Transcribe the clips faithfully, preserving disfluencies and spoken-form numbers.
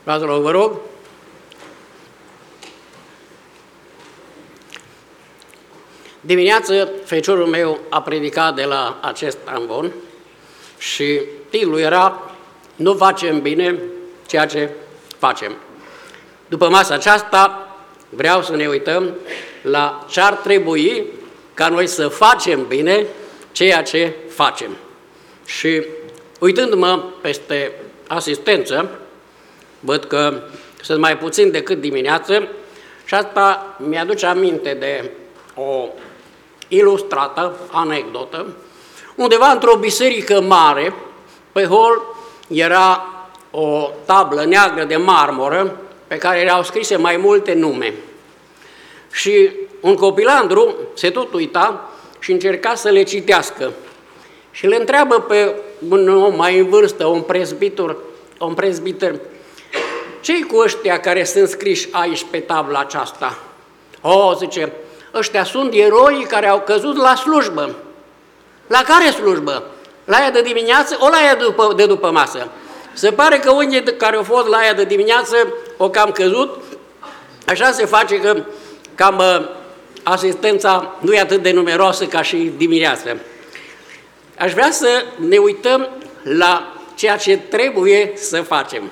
Fraților, vă rog. Dimineață, feciorul meu a predicat de la acest ambon și titlul era "Nu facem bine ceea ce facem". După masa aceasta vreau să ne uităm la ce ar trebui ca noi să facem bine ceea ce facem. Și uitându-mă peste asistență, văd că sunt mai puțin decât dimineață și asta mi-aduce aminte de o ilustrată anecdotă. Undeva într-o biserică mare, pe hol era o tablă neagră de marmură pe care erau scrise mai multe nume. Și un copilandru se tot uita și încerca să le citească. Și le întreabă pe un om mai în vârstă, un prezbitor, un prezbiter, ce-i cu ăștia care sunt scriși aici pe tabla aceasta? O, zice, ăștia sunt eroii care au căzut la slujbă. La care slujbă? La aia de dimineață, o la aia de după, de după masă. Se pare că unii care au fost la aia de dimineață o cam căzut, așa se face că cam asistența nu e atât de numeroasă ca și dimineața. Aș vrea să ne uităm la ceea ce trebuie să facem.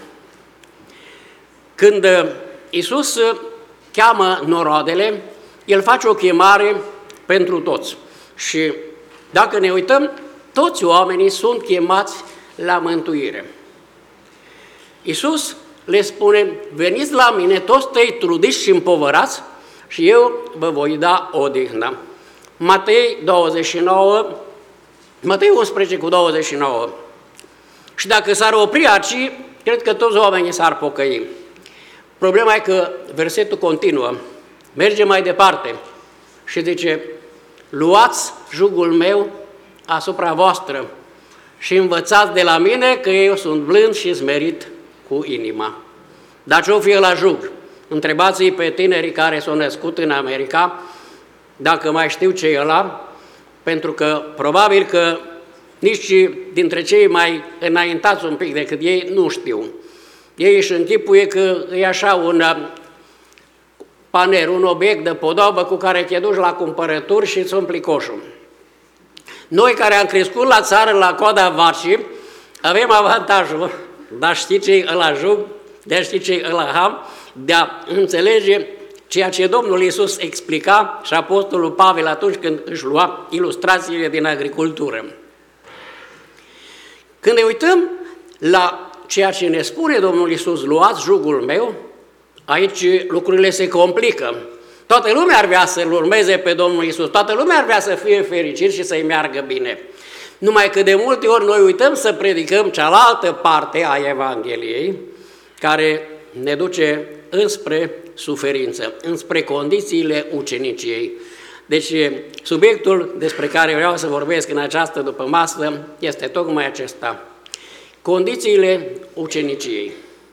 Când Iisus cheamă noroadele, El face o chemare pentru toți. Și dacă ne uităm, toți oamenii sunt chemați la mântuire. Iisus le spune, veniți la mine toți tăi trudiți și împovărați și eu vă voi da odihnă. Matei douăzeci și nouă, Matei unsprezece cu douăzeci și nouă. Și dacă s-ar opri aici, cred că toți oamenii s-ar pocăi. Problema e că versetul continuă, merge mai departe și zice, luați jugul meu asupra voastră și învățați de la mine că eu sunt blând și smerit cu inima. Dar ce-o fie la jug? Întrebați-i pe tinerii care s-au născut în America dacă mai știu ce e ăla, pentru că probabil că nici dintre cei mai înaintați un pic decât ei nu știu. Ei își închipuie că e așa un paner, un obiect de podobă cu care te duci la cumpărături și îți umpli coșul. Noi care am crescut la țară, la coada vacii, avem avantajul, dar știi ce-i ăla jug, de știi ce-i ăla ham, de a înțelege ceea ce Domnul Iisus explica și Apostolul Pavel atunci când își lua ilustrațiile din agricultură. Când ne uităm la ceea ce ne spune Domnul Iisus, luați jugul meu, aici lucrurile se complică. Toată lumea ar vrea să-L urmeze pe Domnul Iisus, toată lumea ar vrea să fie fericit și să-i meargă bine. Numai că de multe ori noi uităm să predicăm cealaltă parte a Evangheliei, care ne duce înspre suferință, înspre condițiile uceniciei. Deci subiectul despre care vreau să vorbesc în această dupămasă este tocmai acesta. Condițiile uceniciei.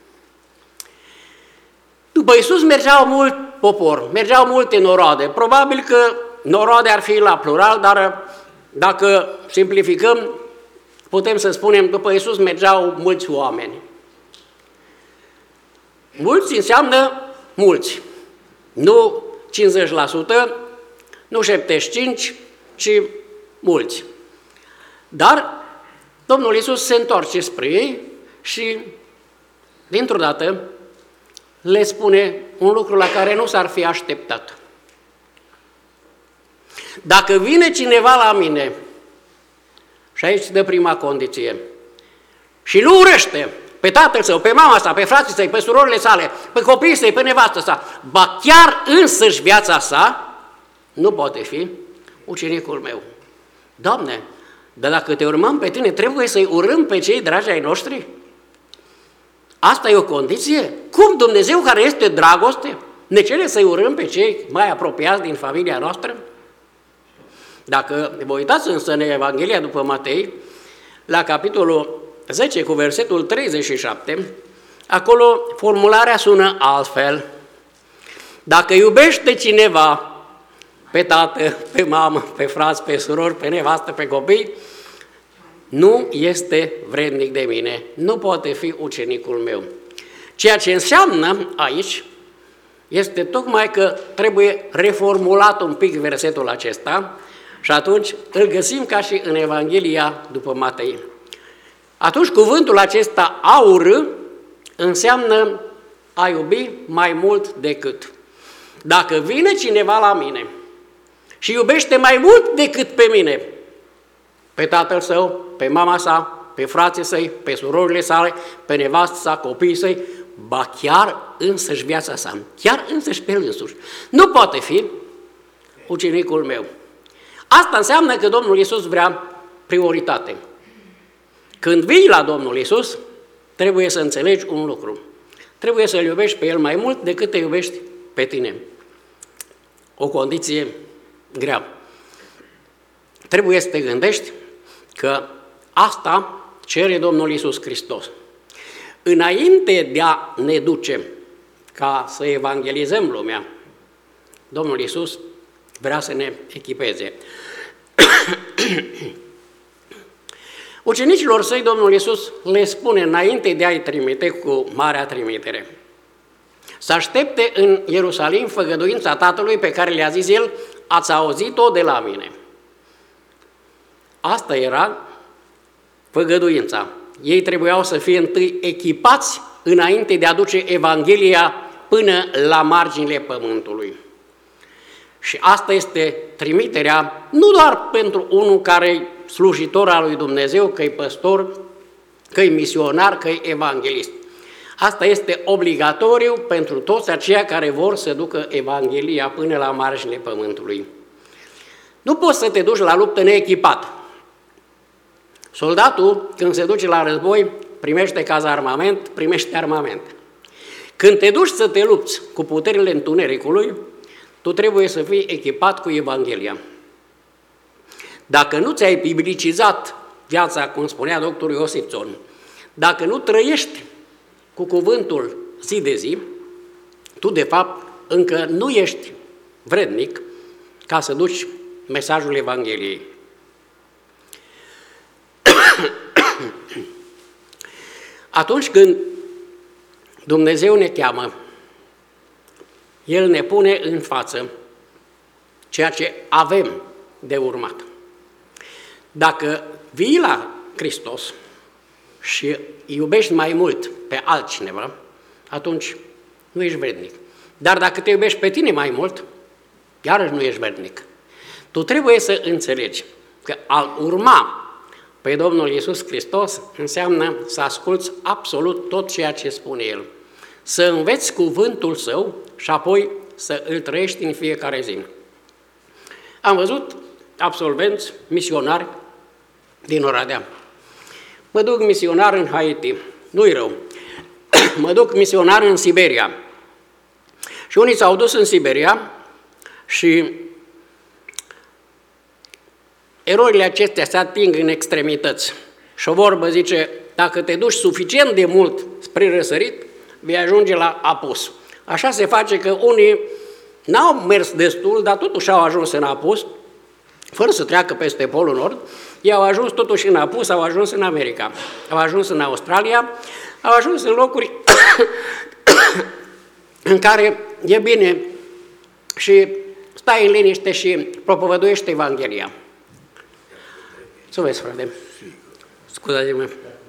După Iisus mergeau mult popor, mergeau multe noroade. Probabil că noroade ar fi la plural, dar dacă simplificăm, putem să spunem, după Iisus mergeau mulți oameni. Mulți înseamnă mulți, nu cincizeci la sută, nu șaptezeci și cinci la sută, ci mulți. Dar Domnul Iisus se întoarce spre ei și, dintr-o dată, le spune un lucru la care nu s-ar fi așteptat. Dacă vine cineva la mine, și aici dă prima condiție, și nu urăște pe tatăl său, pe mama sa, pe frații săi, pe surorile sale, pe copiii săi, pe nevastă sa, ba chiar însăși viața sa, nu poate fi ucenicul meu. Doamne, dar dacă te urmăm pe tine, trebuie să-i urâm pe cei dragi ai noștri? Asta e o condiție? Cum Dumnezeu, care este dragoste, ne cere să-i urâm pe cei mai apropiați din familia noastră? Dacă vă uitați însă în Evanghelia după Matei, la capitolul zece cu versetul treizeci și șapte, acolo formularea sună altfel. Dacă iubește cineva pe tată, pe mamă, pe frați, pe surori, pe nevastă, pe copii, nu este vrednic de mine, nu poate fi ucenicul meu. Ceea ce înseamnă aici este tocmai că trebuie reformulat un pic versetul acesta și atunci îl găsim ca și în Evanghelia după Matei. Atunci cuvântul acesta aur înseamnă a iubi mai mult decât. Dacă vine cineva la mine și iubește mai mult decât pe mine, pe tatăl său, pe mama sa, pe frații săi, pe surorile sale, pe nevastă sa, copiii săi, ba chiar însăși viața sa, chiar însăși pe el însuși, nu poate fi ucenicul meu. Asta înseamnă că Domnul Iisus vrea prioritate. Când vii la Domnul Iisus, trebuie să înțelegi un lucru. Trebuie să-L iubești pe El mai mult decât te iubești pe tine. O condiție grea. Trebuie să te gândești că asta cere Domnul Iisus Hristos. Înainte de a ne duce ca să evangelizăm lumea, Domnul Iisus vrea să ne echipeze. Ucenicilor săi, Domnul Iisus le spune înainte de a-i trimite cu marea trimitere: să aștepte în Ierusalim făgăduința Tatălui pe care le-a zis El, ați auzit-o de la mine. Asta era făgăduința. Ei trebuiau să fie întâi echipați înainte de a duce Evanghelia până la marginile pământului. Și asta este trimiterea nu doar pentru unul care e slujitor al lui Dumnezeu, că e păstor, că e misionar, că e evanghelist. Asta este obligatoriu pentru toți aceia care vor să ducă Evanghelia până la marginile pământului. Nu poți să te duci la luptă neechipat. Soldatul, când se duce la război, primește cazarmament, primește armament. Când te duci să te lupți cu puterile întunericului, tu trebuie să fii echipat cu Evanghelia. Dacă nu ți-ai biblicizat viața, cum spunea doctorul Iosif Țon, dacă nu trăiești cu cuvântul zi de zi, tu de fapt încă nu ești vrednic ca să duci mesajul Evangheliei. Atunci când Dumnezeu ne cheamă, El ne pune în față ceea ce avem de urmat. Dacă vii la Hristos și iubești mai mult pe altcineva, atunci nu ești vrednic. Dar dacă te iubești pe tine mai mult, iarăși nu ești vrednic. Tu trebuie să înțelegi că a urma pe Domnul Iisus Hristos înseamnă să asculți absolut tot ceea ce spune El, să înveți cuvântul Său și apoi să îl trăiești în fiecare zi. Am văzut absolvenți, misionari din Oradea. Mă duc misionar în Haiti, nu-i rău. Mă duc misionar în Siberia. Și unii s-au dus în Siberia și erorile acestea se ating în extremități. Și o vorbă zice, dacă te duci suficient de mult spre răsărit, vei ajunge la apus. Așa se face că unii n-au mers destul, dar totuși au ajuns în apus, fără să treacă peste Polul Nord, ei au ajuns totuși în apus, au ajuns în America, au ajuns în Australia, au ajuns în locuri în care e bine și stai în liniște și propovăduiește Evanghelia. Să vezi, frate. Scuzați-mă.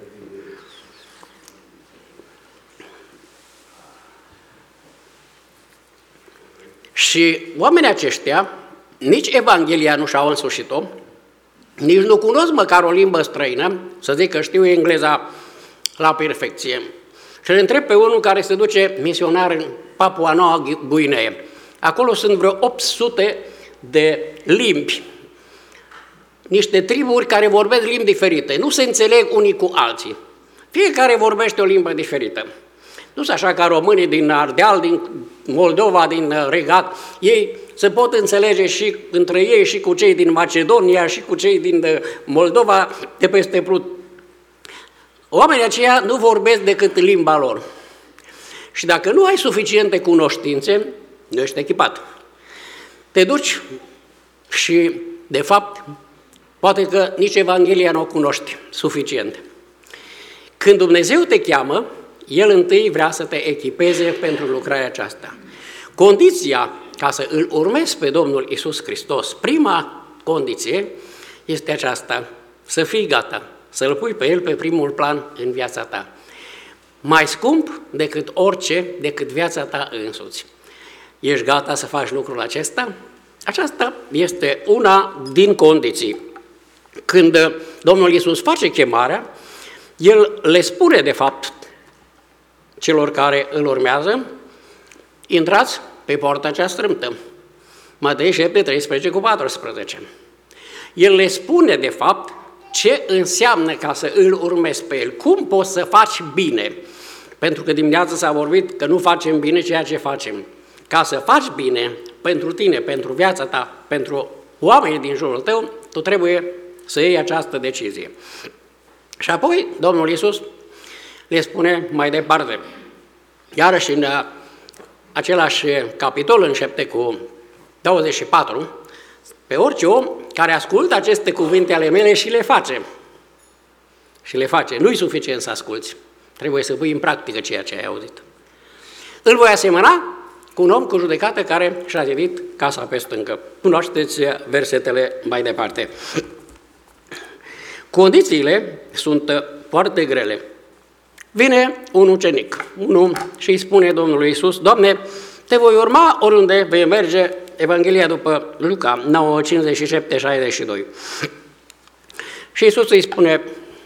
Și oamenii aceștia, nici Evanghelia nu și-au însușit-o, nici nu cunosc măcar o limbă străină, să zic că știu engleza la perfecție. Și îl întreb pe unul care se duce misionar în Papua Noua Guinee. Acolo sunt vreo opt sute de limbi, niște triburi care vorbesc limbi diferite, nu se înțeleg unii cu alții. Fiecare vorbește o limbă diferită. Nu sunt așa ca românii din Ardeal, din Moldova, din Regat, ei se pot înțelege și între ei și cu cei din Macedonia și cu cei din Moldova de peste Prut. Oamenii aceia nu vorbesc decât limba lor. Și dacă nu ai suficiente cunoștințe, nu ești echipat. Te duci și, de fapt, poate că nici Evanghelia nu o cunoști suficient. Când Dumnezeu te cheamă, El întâi vrea să te echipeze pentru lucrarea aceasta. Condiția ca să îl urmezi pe Domnul Iisus Hristos, prima condiție este aceasta, să fii gata, să-L pui pe El pe primul plan în viața ta. Mai scump decât orice, decât viața ta însuți. Ești gata să faci lucrul acesta? Aceasta este una din condiții. Când Domnul Iisus face chemarea, El le spune de fapt celor care îl urmează, intrați pe poarta cea strâmtă. Matei șapte, treisprezece cu paisprezece. El le spune de fapt ce înseamnă ca să îl urmezi pe El, cum poți să faci bine. Pentru că dimineața s-a vorbit că nu facem bine ceea ce facem. Ca să faci bine pentru tine, pentru viața ta, pentru oamenii din jurul tău, tu trebuie să iei această decizie. Și apoi Domnul Iisus le spune mai departe, iarăși în același capitol, în șapte cu douăzeci și patru, pe orice om care ascultă aceste cuvinte ale mele și le face. Și le face. Nu-i suficient să asculți. Trebuie să pui în practică ceea ce ai auzit. Îl voi asemăna cu un om cu judecată care și-a zidit casa pe stâncă. Cunoașteți versetele mai departe. Condițiile sunt foarte grele. Vine un ucenic, unul și îi spune Domnului Iisus, Doamne, te voi urma oriunde vei merge. Evanghelia după Luca, nouă, cincizeci și șapte, șaizeci și doi. Și Iisus îi spune,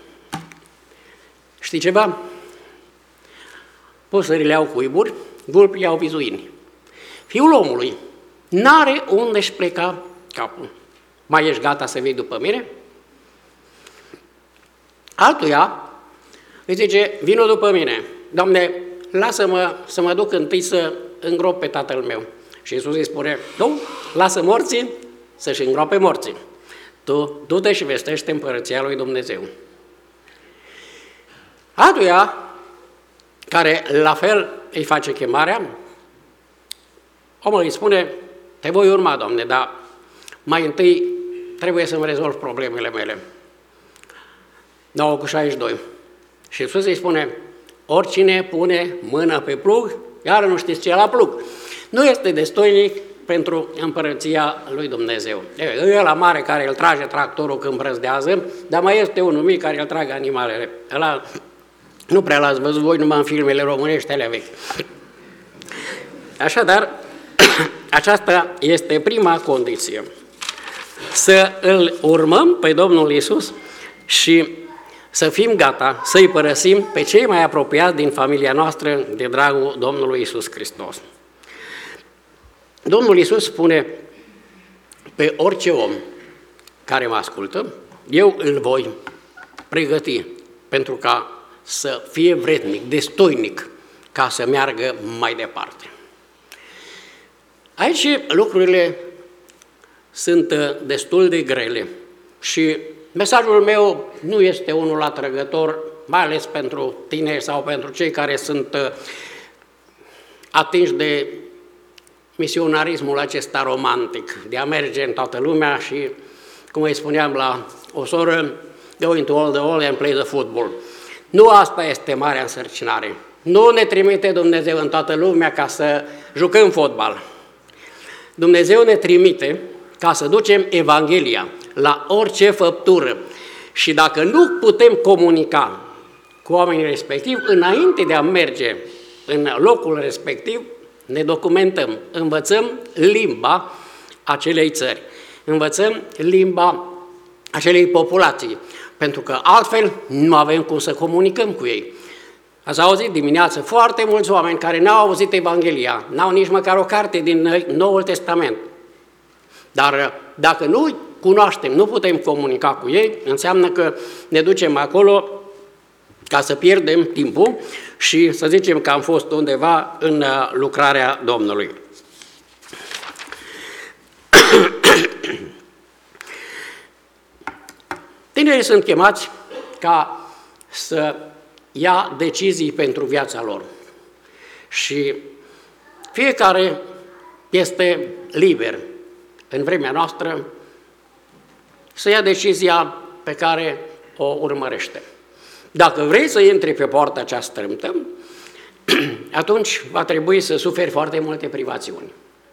știi ceva? Păsările au cuiburi, vulpii au vizuini. Fiul omului n-are unde-și pleca capul. Mai ești gata să vii după mine? Altuia îi zice, vino după mine. Doamne, lasă-mă să mă duc întâi să îngrop pe tatăl meu. Și Iisus îi spune, nu, lasă morții să-și îngroape morții. Tu du-te și vestește împărăția lui Dumnezeu. Altuia, care la fel îi face chemarea, omul îi spune, te voi urma, Doamne, dar mai întâi trebuie să-mi rezolv problemele mele. nouă cu șaizeci și doi. Și Iisus îi spune, oricine pune mâna pe plug, iar nu știți ce la plug, nu este destoinic pentru împărăția lui Dumnezeu. E ăla mare care îl trage tractorul când brăzdează, dar mai este unul mic care îl trage animalele. Ăla nu prea l-ați văzut voi numai în filmele românești alea vechi. Așadar, aceasta este prima condiție. Să îl urmăm pe Domnul Iisus și să fim gata să-i părăsim pe cei mai apropiați din familia noastră de dragul Domnului Iisus Hristos. Domnul Iisus spune, pe orice om care mă ascultă, eu îl voi pregăti pentru ca să fie vrednic, destoinic, ca să meargă mai departe. Aici lucrurile sunt destul de grele și mesajul meu nu este unul atrăgător, mai ales pentru tineri sau pentru cei care sunt atinși de misionarismul acesta romantic, de a merge în toată lumea și, cum îi spuneam la o soră, go into all the world and play the football. Nu asta este marea însărcinare. Nu ne trimite Dumnezeu în toată lumea ca să jucăm fotbal. Dumnezeu ne trimite ca să ducem Evanghelia la orice făptură. Și dacă nu putem comunica cu oamenii respectivi, înainte de a merge în locul respectiv, ne documentăm, învățăm limba acelei țări, învățăm limba acelei populații, pentru că altfel nu avem cum să comunicăm cu ei. Ați auzit dimineață foarte mulți oameni care n-au auzit Evanghelia, n-au nici măcar o carte din Noul Testament. Dar dacă nu cunoaștem, nu putem comunica cu ei, înseamnă că ne ducem acolo ca să pierdem timpul și să zicem că am fost undeva în lucrarea Domnului. Tinerii sunt chemați ca să ia decizii pentru viața lor și fiecare este liber în vremea noastră să ia decizia pe care o urmărește. Dacă vrei să intri pe poarta cea strâmtă, atunci va trebui să suferi foarte multe privațiuni.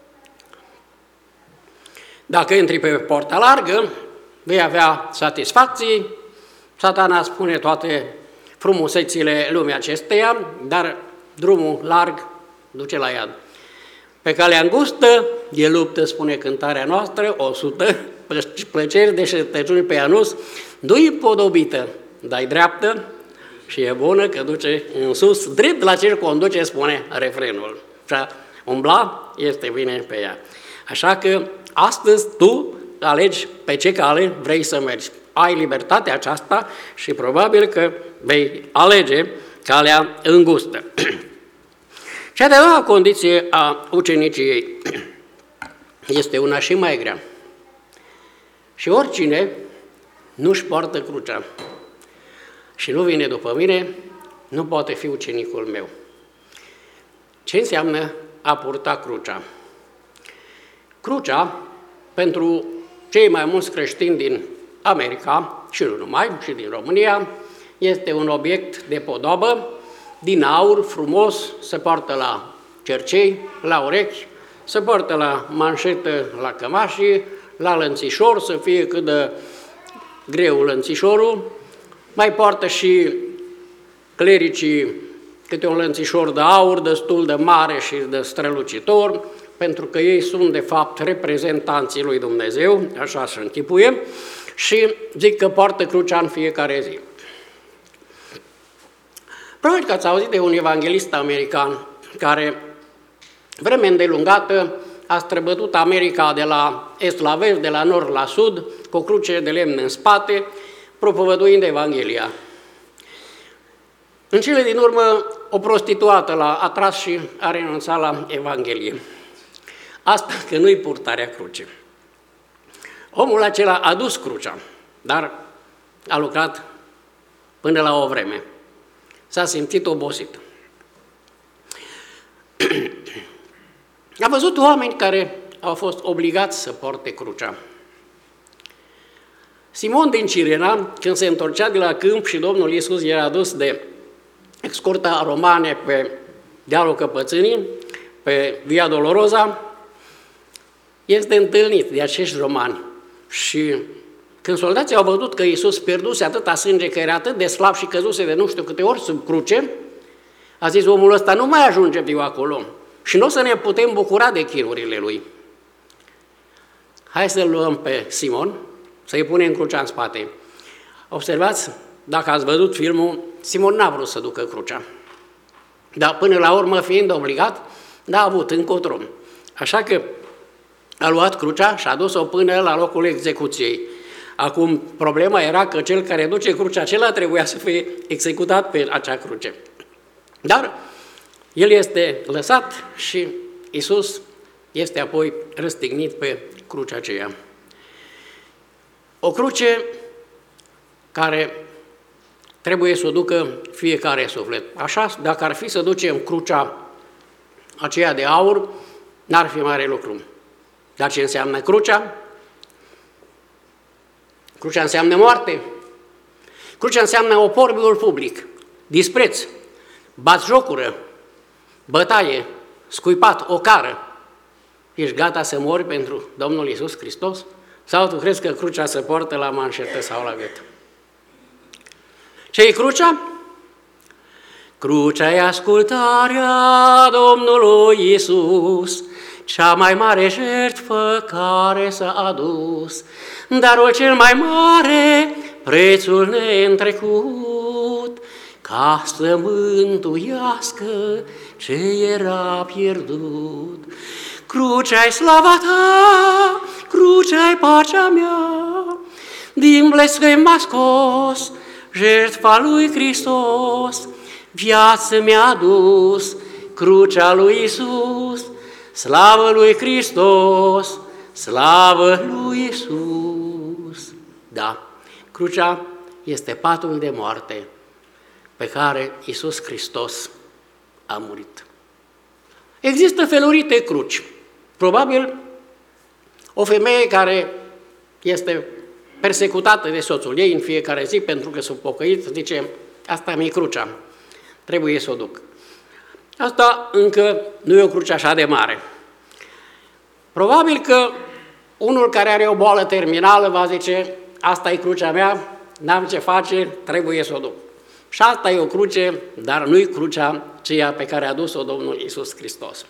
Dacă intri pe porta largă, vei avea satisfacții, Satana spune toate frumusețile lumii acesteia, dar drumul larg duce la iad. Pe calea îngustă e luptă, spune cântarea noastră, o sută, plăceri de șertăciuni pe anus, nu-i podobită, dar-i dreaptă și e bună că duce în sus, drept la ce conduce, spune refrenul. Și a umbla este bine pe ea. Așa că astăzi tu alegi pe ce cale vrei să mergi. Ai libertatea aceasta și probabil că vei alege calea îngustă. Cea de-a doua condiție a uceniciei este una și mai grea. Și oricine nu-și poartă crucea și nu vine după mine, nu poate fi ucenicul meu. Ce înseamnă a purta crucea? Crucea, pentru cei mai mulți creștini din America, și nu numai, și din România, este un obiect de podobă, din aur, frumos, se poartă la cercei, la urechi, se poartă la manșetă, la cămașii, la lănțișor, să fie cât de greu lănțișorul, mai poartă și clericii câte un lănțișor de aur destul de mare și de strălucitor, pentru că ei sunt de fapt reprezentanții lui Dumnezeu, așa se închipuie, și zic că poartă crucea în fiecare zi. Probabil că ați auzit de un evanghelist american care vreme îndelungată a străbătut America de la est la vest, de la nord la sud, cu o cruce de lemn în spate, propovăduind Evanghelia. În cele din urmă, o prostituată l-a atras și a renunțat la Evanghelie. Asta că nu-i purtarea cruce. Omul acela a dus crucea, dar a lucrat până la o vreme. S-a simțit obosit. A văzut oameni care au fost obligați să porte crucea. Simon din Cirena, când se întorcea de la câmp și Domnul Iisus era dus de escorta romane pe dealul Căpățânii, pe Via Dolorosa, este întâlnit de acești romani. Și când soldații au văzut că Iisus pierduse atâta sânge, că era atât de slab și căzuse de nu știu câte ori sub cruce, a zis, omul ăsta nu mai ajunge viu acolo și nu o să ne putem bucura de chinurile lui. Hai să-l luăm pe Simon, să-i punem crucea în spate. Observați, dacă ați văzut filmul, Simon n-a vrut să ducă crucea. Dar până la urmă, fiind obligat, n-a avut încotro. Așa că a luat crucea și a dus-o până la locul execuției. Acum, problema era că cel care duce crucea, acela trebuia să fie executat pe acea cruce. Dar el este lăsat și Iisus este apoi răstignit pe crucea aceea. O cruce care trebuie să o ducă fiecare suflet. Așa, dacă ar fi să ducem crucea aceea de aur, n-ar fi mare lucru. Dar ce înseamnă crucea? Crucea înseamnă moarte. Crucea înseamnă oporbiul public, dispreț, batjocură, bătaie, scuipat, ocară. Ești gata să mori pentru Domnul Iisus Hristos? Sau tu crezi că crucea se poartă la manșetă sau la gât? Ce-i crucea? Crucea e ascultarea Domnului Iisus, cea mai mare jertfă care s-a adus, darul cel mai mare, prețul neîntrecut, ca să mântuiască ce era pierdut. Crucea-i slava ta, crucea-i pacea mea, din blestem m-a scos, jertfa lui Hristos, viață mi-a dus, crucea lui Iisus, slavă lui Hristos, slavă lui Iisus. Da, crucea este patul de moarte pe care Iisus Hristos a murit. Există felurite cruci. Probabil o femeie care este persecutată de soțul ei în fiecare zi pentru că s-a pocăit, zice, asta mi-e crucea, trebuie să o duc. Asta încă nu e o cruce așa de mare. Probabil că unul care are o boală terminală va zice, asta e crucea mea, n-am ce face, trebuie să o duc. Și asta e o cruce, dar nu e crucea ceea pe care a dus-o Domnul Iisus Hristos.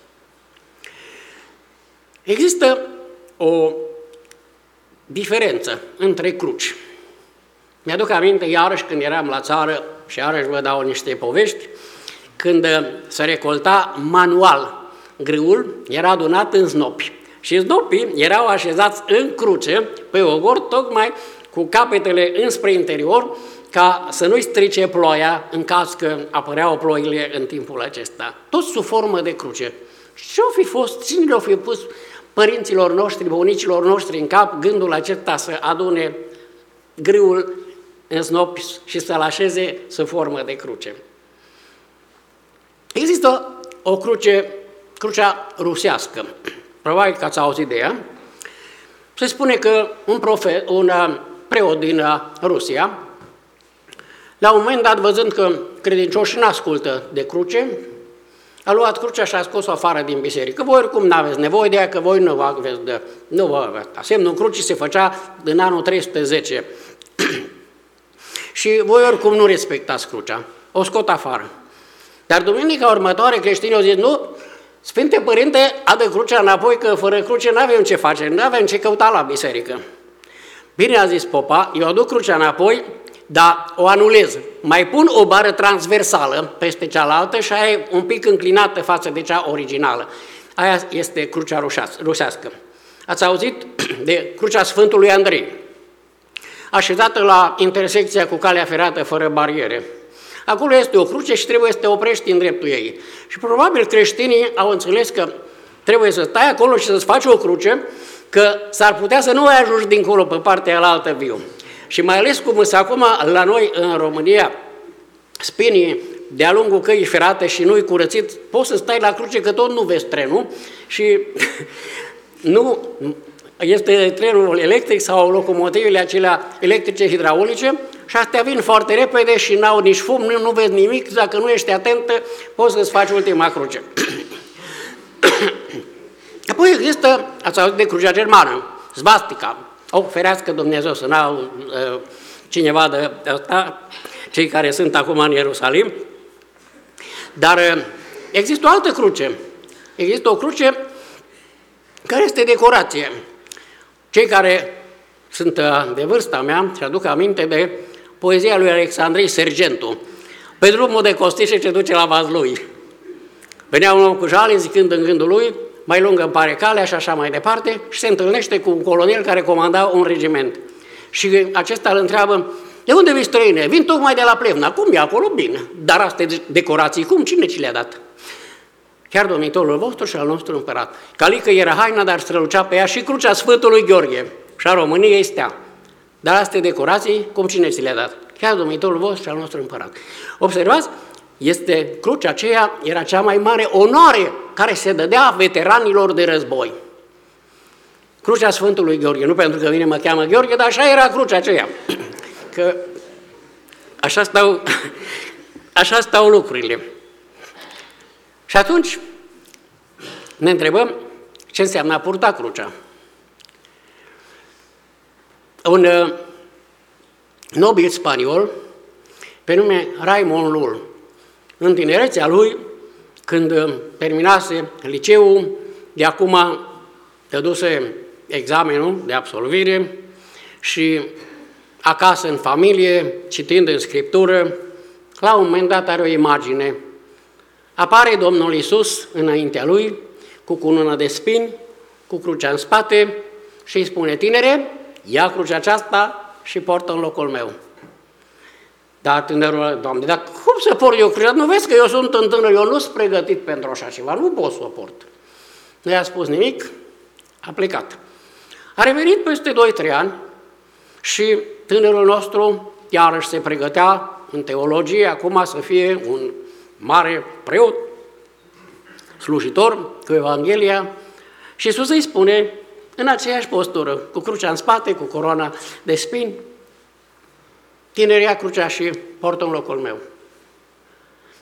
Există o diferență între cruci. Mi-aduc aminte iarăși când eram la țară și iarăși vă dau niște povești, când se recolta manual grâul, era adunat în znopi. Și znopii erau așezați în cruce, pe ogor, tocmai cu capetele înspre interior, ca să nu-i strice ploaia în caz că apăreau ploile în timpul acesta. Tot sub formă de cruce. Ce-o fi fost, cine le-o fi pus părinților noștri, bunicilor noștri în cap gândul acesta să adune grâul în snopi și să-l așeze sub formă de cruce. Există o cruce, crucea rusească, probabil că ați auzit de ea. Se spune că un, profe, un preot din Rusia, la un moment dat, văzând că credincioșii n-ascultă de cruce, a luat crucea și a scos-o afară din biserică. Voi oricum n-aveți nevoie de ea, că voi nu vă aveți de... Nu vă aveți. Semnul crucii se făcea în anul trei sute zece. Și voi oricum nu respectați crucea. O scot afară. Dar duminica următoare creștinii au zis, nu, Sfinte Părinte, adă crucea înapoi, că fără cruce n-avem ce face, nu avem ce căuta la biserică. Bine, a zis popa, eu aduc crucea înapoi, dar o anulez. Mai pun o bară transversală peste cealaltă și aia e un pic înclinată față de cea originală. Aia este crucea rusească. Ați auzit de crucea Sfântului Andrei, așezată la intersecția cu calea ferată fără bariere. Acolo este o cruce și trebuie să te oprești în dreptul ei. Și probabil creștinii au înțeles că trebuie să stai acolo și să-ți faci o cruce, că s-ar putea să nu mai ajungi dincolo pe partea alaltă viu. Și mai ales cum sunt acum la noi în România spinii de-a lungul căii ferate și nu-i curățit, poți să stai la cruce că tot nu vezi trenul și nu este trenul electric sau locomotivele acelea electrice hidraulice și astea vin foarte repede și n-au nici fum, nu, nu vezi nimic, dacă nu ești atent poți să-ți faci ultima cruce. Apoi există, ați auzit de crucea germană, svastica. O, ferească Dumnezeu să n-au uh, cineva de asta, cei care sunt acum în Ierusalim. Dar uh, există o altă cruce. Există o cruce care este decorație. Cei care sunt uh, de vârsta mea și aduc aminte de poezia lui Alexandrei Sergentu. Pe drumul de costișe ce duce la Vaslui. Venea un om cu jale zicând în gândul lui, mai lungă îmi pare calea și așa mai departe, și se întâlnește cu un colonel care comanda un regiment. Și acesta îl întreabă, de unde vii, străine? Vin tocmai de la Plevna. Cum e acolo? Bine. Dar astea decorații, cum? Cine ți le-a dat? Chiar domnitorul vostru și al nostru împărat. Calică era haina, dar strălucea pe ea și crucea Sfântului Gheorghe și a României stea. Dar astea decorații, cum cine ți le-a dat? Chiar domnitorul vostru și al nostru împărat. Observați? Este crucea aceea, era cea mai mare onoare care se dădea veteranilor de război. Crucea Sfântului Gheorghe, nu pentru că mine mă cheamă Gheorghe, dar așa era crucea aceea. Că așa stau, așa stau lucrurile. Și atunci ne întrebăm ce înseamnă a purta crucea. Un uh, nobil spaniol pe nume Raimon Lull, în tinerețea lui, când terminase liceul, de acum dăduse examenul de absolvire și acasă în familie, citind în Scriptură, la un moment dat are o imagine. Apare Domnul Iisus înaintea lui, cu cunună de spini, cu crucea în spate și îi spune, tinere, ia crucea aceasta și portă în locul meu. Dar tânărul, Doamne, dar cum să port eu crucea? Nu vezi că eu sunt în tânăr, eu nu sunt pregătit pentru așa ceva, nu pot să o port. Nu i-a spus nimic, a plecat. A revenit peste doi trei ani și tânărul nostru iarăși se pregătea în teologie, acum să fie un mare preot, slujitor cu Evanghelia, și Iisus îi spune, în aceeași postură, cu crucea în spate, cu coroana de spini, tineri, ia crucea și portă în locul meu.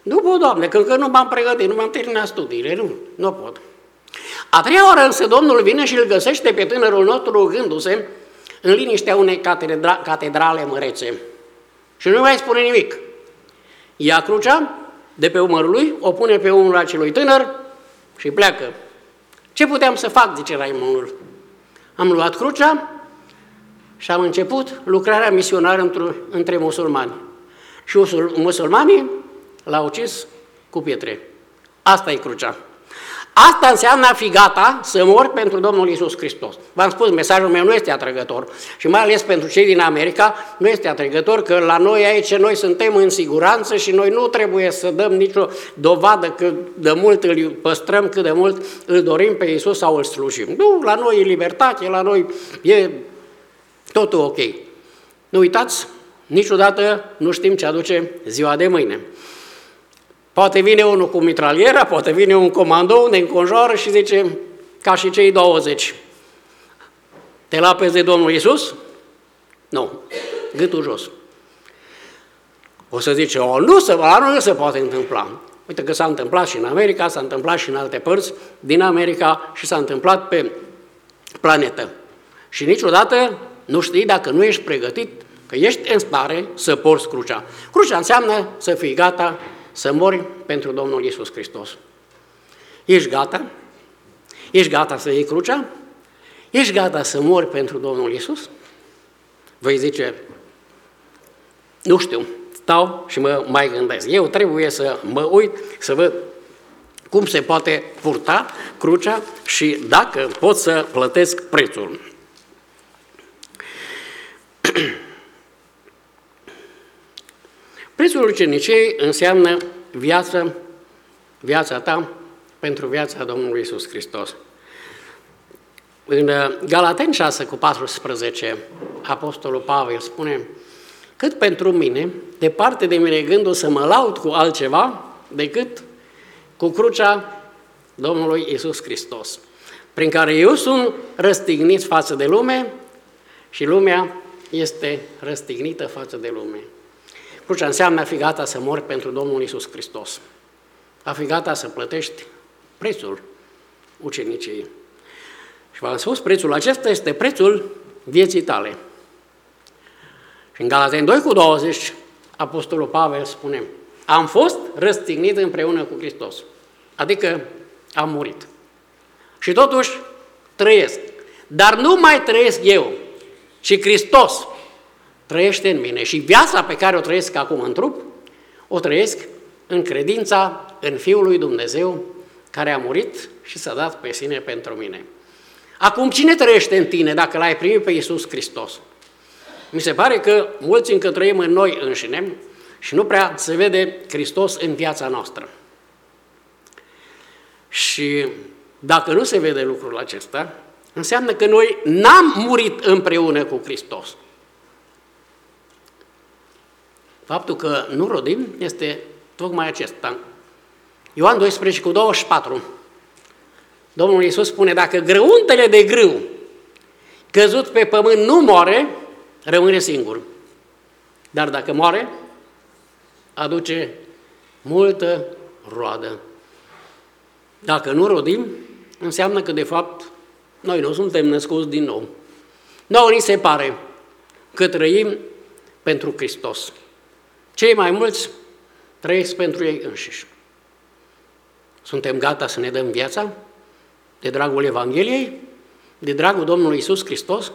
Nu pot, Doamne, că încă nu m-am pregătit, nu m-am terminat studiile, nu, nu pot. A treia oară însă Domnul vine și îl găsește pe tânărul nostru rugându-se în liniștea unei catedra catedrale mărețe. Și nu mai spune nimic. Ia crucea de pe umărul lui, o pune pe umărul acelui tânăr și pleacă. Ce puteam să fac, zice Raimondul. Am luat crucea și am început lucrarea misionară între musulmani. Și musulmanii l-au ucis cu pietre. Asta e crucea. Asta înseamnă a fi gata să mor pentru Domnul Iisus Hristos. V-am spus, mesajul meu nu este atrăgător și mai ales pentru cei din America nu este atrăgător, că la noi aici noi suntem în siguranță și noi nu trebuie să dăm nicio dovadă că de mult îl păstrăm, cât de mult îl dorim pe Iisus sau îl slujim. Nu, la noi e libertate, la noi e totul ok. Nu uitați, niciodată nu știm ce aduce ziua de mâine. Poate vine unul cu mitraliera, poate vine un comando, ne înconjoară și zice, ca și cei douăzeci, te lapezi de Domnul Iisus? Nu, gâtul jos. O să zice, o, nu se, la noi nu se poate întâmpla. Uite că s-a întâmplat și în America, s-a întâmplat și în alte părți din America și s-a întâmplat pe planetă. Și niciodată nu știi dacă nu ești pregătit, că ești în stare să porți crucea. Crucea înseamnă să fii gata să mori pentru Domnul Iisus Hristos. Ești gata? Ești gata să iei crucea? Ești gata să mori pentru Domnul Iisus? Voi zice, nu știu, stau și mă mai gândesc. Eu trebuie să mă uit, să văd cum se poate purta crucea și dacă pot să plătesc prețul. Prețul uceniciei înseamnă viața, viața ta pentru viața Domnului Iisus Hristos. În Galateni șase cu paisprezece, Apostolul Pavel spune, cât pentru mine, departe de mine gândul să mă laud cu altceva decât cu crucea Domnului Iisus Hristos, prin care eu sunt răstignit față de lume și lumea este răstignită față de lume. Crucea înseamnă a fi gata să mori pentru Domnul Iisus Hristos, a fi gata să plătești prețul uceniciei. Și v-am spus, prețul acesta este prețul vieții tale. Și în Galateni doi cu douăzeci, Apostolul Pavel spune, am fost răstignit împreună cu Hristos, adică am murit. Și totuși trăiesc, dar nu mai trăiesc eu, ci Hristos trăiește în mine. Și viața pe care o trăiesc acum în trup, o trăiesc în credința în Fiul lui Dumnezeu, care a murit și s-a dat pe sine pentru mine. Acum, cine trăiește în tine dacă l-ai primit pe Iisus Hristos? Mi se pare că mulți încă trăim în noi înșine și nu prea se vede Hristos în viața noastră. Și dacă nu se vede lucrul acesta, înseamnă că noi n-am murit împreună cu Hristos. Faptul că nu rodim este tocmai acesta. Ioan doisprezece cu douăzeci și patru. Domnul Iisus spune, dacă grăuntele de grâu căzut pe pământ nu moare, rămâne singur. Dar dacă moare, aduce multă roadă. Dacă nu rodim, înseamnă că de fapt noi nu suntem născuți din nou. Nouă ni se pare că trăim pentru Hristos. Cei mai mulți trăiesc pentru ei înșiși. Suntem gata să ne dăm viața de dragul Evangheliei, de dragul Domnului Iisus Hristos?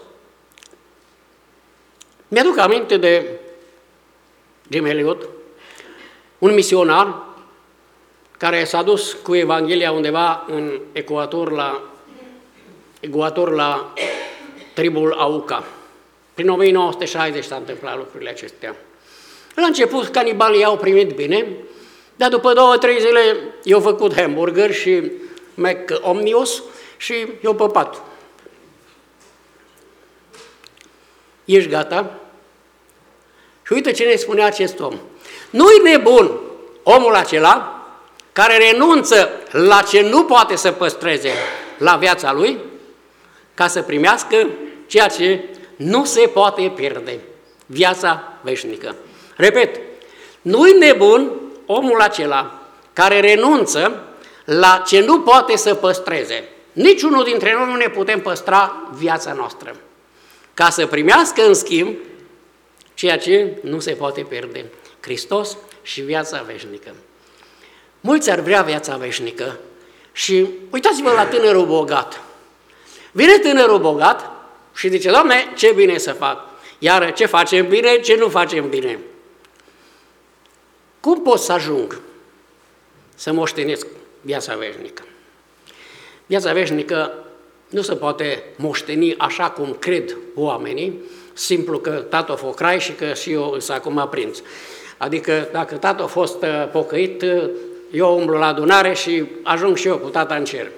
Mi-aduc aminte de Jim Elliot, un misionar care s-a dus cu Evanghelia undeva în Ecuador la, Ecuador la tribul Auca. Prin o mie nouă sute șaizeci s-a întâmplat lucrurile acestea. La început, canibalii au primit bine, dar după două, trei zile i-au făcut hamburger și Mac Omnius și i-au păpat. Ești gata? Și uite ce ne spunea acest om. Nu-i nebun omul acela care renunță la ce nu poate să păstreze la viața lui ca să primească ceea ce nu se poate pierde, viața veșnică. Repet, nu-i nebun omul acela care renunță la ce nu poate să păstreze. Niciunul dintre noi nu ne putem păstra viața noastră, ca să primească în schimb ceea ce nu se poate pierde, Hristos și viața veșnică. Mulți ar vrea viața veșnică și uitați-vă la tânărul bogat. Vine tânărul bogat și zice, Doamne, ce bine să fac, iar ce facem bine, ce nu facem bine. Cum pot să ajung să moștenesc viața veșnică? Viața veșnică nu se poate moșteni așa cum cred oamenii, simplu că tată a fost crai și că și eu sunt acum prinț. Adică dacă tată a fost pocăit, eu umblu la adunare și ajung și eu cu tata în cer.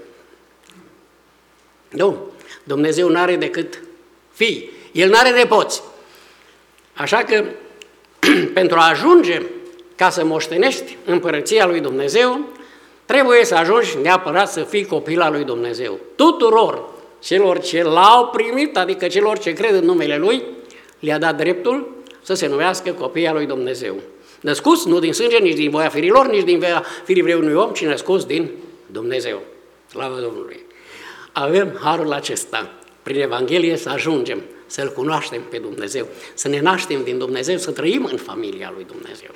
Nu, Dumnezeu nu are decât fii, El nu are nepoți. Așa că pentru a ajunge ca să moștenești împărăția lui Dumnezeu, trebuie să ajungi neapărat să fii copil al lui Dumnezeu. Tuturor celor ce l-au primit, adică celor ce cred în numele Lui, le-a dat dreptul să se numească copii al lui Dumnezeu. Născuți nu din sânge, nici din voia firilor, nici din voia firii vreunui om, ci născuți din Dumnezeu. Slavă Domnului! Avem harul acesta, prin Evanghelie, să ajungem, să-L cunoaștem pe Dumnezeu, să ne naștem din Dumnezeu, să trăim în familia lui Dumnezeu.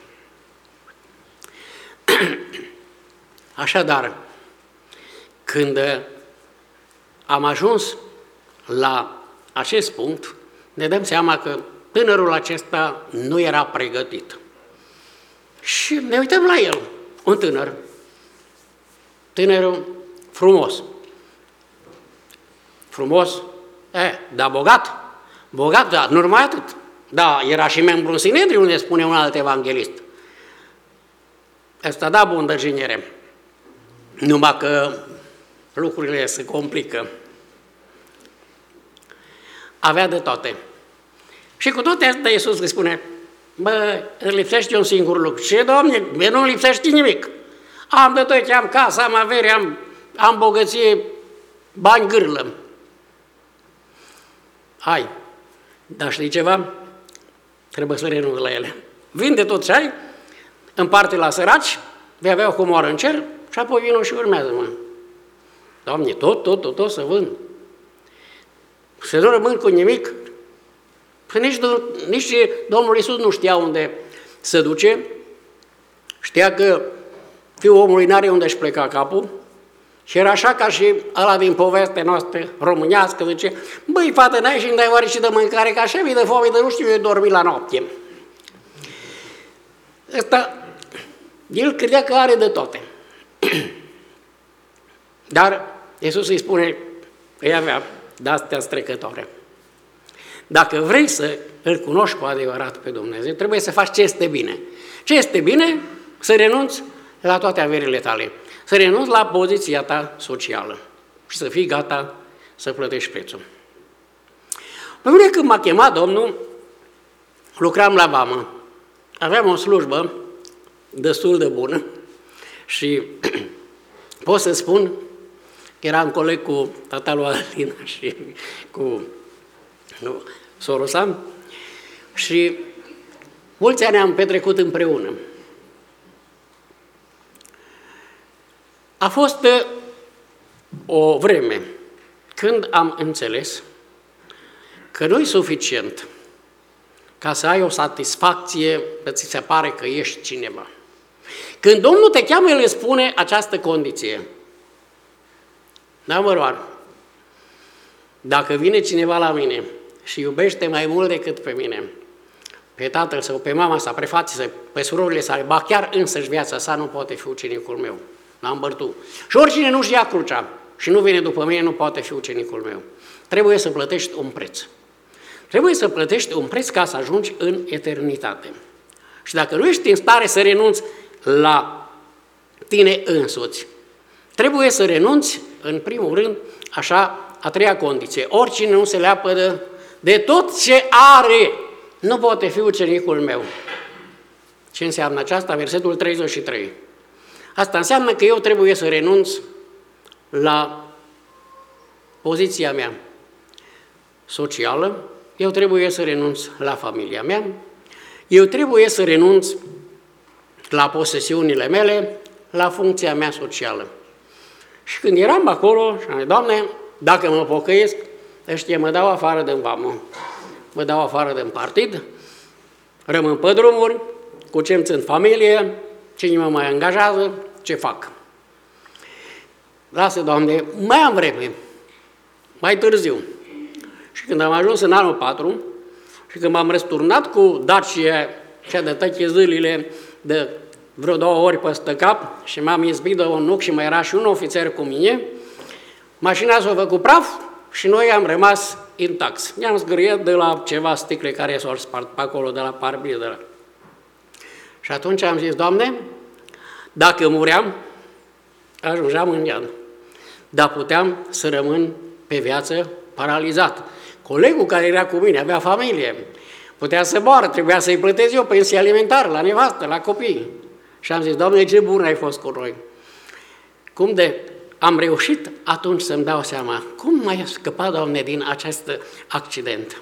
Așadar, când am ajuns la acest punct, ne dăm seama că tânărul acesta nu era pregătit. Și ne uităm la el, un tânăr, tânărul frumos, frumos, e, dar bogat, bogat, dar nu numai atât, da, era și membru în Sinedriu, unde spune un alt evanghelist. Ăsta da bun de genere, numai că lucrurile se complică. Avea de toate. Și cu toate astea Iisus le spune, bă, îți lipsește un singur lucru. Ce, Doamne, mie nu-mi lipsește nimic. Am de tot, am casă, am avere, am, am bogăție, bani gârlă. Hai, dar știi ceva? Trebuie să renunți la ele. Vinde tot ce ai, împarte la săraci, vei avea o comoară în cer și apoi vină și urmează-mă. Doamne, tot, tot, tot, tot să vând. Să nu rămân cu nimic. Că nici, nici Domnul Iisus nu știa unde se duce, știa că fiul omului n-are unde își pleca capul și era așa ca și ăla din povestea noastră românească, zice, băi, fată, n-ai și n-ai oare și de mâncare, că așa mi de foame, de nu știu eu dormi la noapte. Ăsta, el credea că are de toate. Dar Iisus îi spune, îi avea de-astea strecătoare. Dacă vrei să îl cunoști cu adevărat pe Dumnezeu, trebuie să faci ce este bine. Ce este bine? Să renunți la toate averile tale, să renunți la poziția ta socială și să fii gata să plătești prețul. Pe mine când m-a chemat Domnul, lucram la vamă. Aveam o slujbă destul de bună și pot să spun că eram coleg cu tata lui Alina și cu nu, Sorosa și mulți ani am petrecut împreună. A fost o vreme când am înțeles că nu e suficient ca să ai o satisfacție, că ți se pare că ești cineva. Când Domnul te cheamă, El îți spune această condiție. Da, mă rog, dacă vine cineva la mine și iubește mai mult decât pe mine, pe tatăl sau pe mama sa, pe frații săi, pe surorile sale, ba chiar însăși viața sa, nu poate fi ucenicul meu. N-am bărtu. Și oricine nu-și ia crucea și nu vine după mine, nu poate fi ucenicul meu. Trebuie să plătești un preț. Trebuie să plătești un preț ca să ajungi în eternitate. Și dacă nu ești în stare să renunți la tine însuți, trebuie să renunți, în primul rând, așa, a treia condiție. Oricine nu se leapădă de tot ce are, nu poate fi ucenicul meu. Ce înseamnă aceasta? Versetul treizeci și trei. Asta înseamnă că eu trebuie să renunț la poziția mea socială, eu trebuie să renunț la familia mea, eu trebuie să renunț la posesiunile mele, la funcția mea socială. Și când eram acolo, și am zis, Doamne, dacă mă pocăiesc, ăștia mă dau afară din vamă, mă dau afară din partid, rămân pe drumuri, cu ce-mi țin familie, cine mă mai angajează, ce fac. Lasă, Doamne, mai am vreme, mai târziu. Și când am ajuns în anul patru și când m-am răsturnat cu Dacia, cea de tăche zilele, de vreo două ori peste cap și m-am izbit de un nuc și mai era și un ofițer cu mine, mașina s-a făcut praf și noi am rămas intacți. Ne-am zgâriat de la ceva sticle care s-au spart pe acolo, de la parbriz. De la... Și atunci am zis, Doamne, dacă muream, ajungeam în iad. Dar puteam să rămân pe viață paralizat. Colegul care era cu mine avea familie, putea să moară, trebuia să-i plătesc eu pensie alimentară la nevastă, la copii. Și am zis, Doamne, ce bun ai fost cu noi. Cum de am reușit atunci să-mi dau seama, cum mai scăpat, Doamne, din acest accident.